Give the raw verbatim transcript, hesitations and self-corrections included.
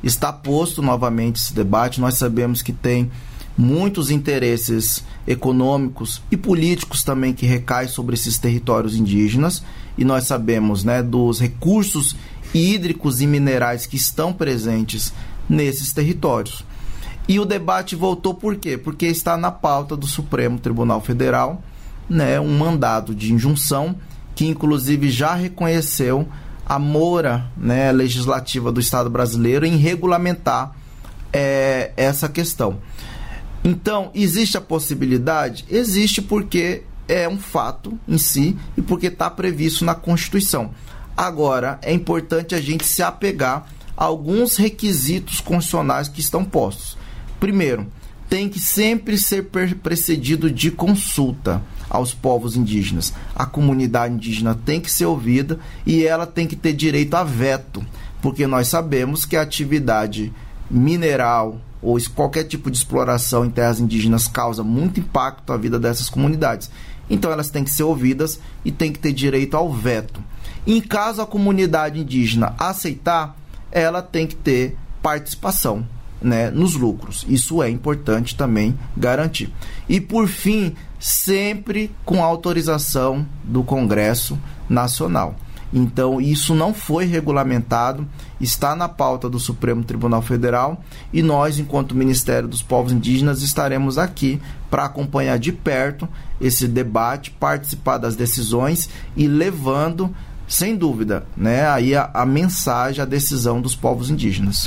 está posto novamente esse debate. Nós sabemos que tem muitos interesses econômicos e políticos também que recaem sobre esses territórios indígenas, e nós sabemos, né, dos recursos hídricos e minerais que estão presentes nesses territórios. E o debate voltou por quê? Porque está na pauta do Supremo Tribunal Federal, né, um mandado de injunção que inclusive já reconheceu a mora, né, legislativa do Estado brasileiro em regulamentar é, essa questão. Então, existe a possibilidade? Existe, porque é um fato em si e porque está previsto na Constituição. Agora, é importante a gente se apegar a alguns requisitos constitucionais que estão postos. Primeiro, tem que sempre ser precedido de consulta aos povos indígenas. A comunidade indígena tem que ser ouvida e ela tem que ter direito a veto, porque nós sabemos que a atividade mineral ou qualquer tipo de exploração em terras indígenas causa muito impacto à vida dessas comunidades. Então elas têm que ser ouvidas e têm que ter direito ao veto. Em caso a comunidade indígena aceitar, ela tem que ter participação, né, nos lucros. Isso é importante também garantir. E por fim, sempre com autorização do Congresso Nacional. Então, isso não foi regulamentado, está na pauta do Supremo Tribunal Federal e nós, enquanto Ministério dos Povos Indígenas, estaremos aqui para acompanhar de perto esse debate, participar das decisões e levando, sem dúvida, né, aí a, a mensagem, a decisão dos povos indígenas.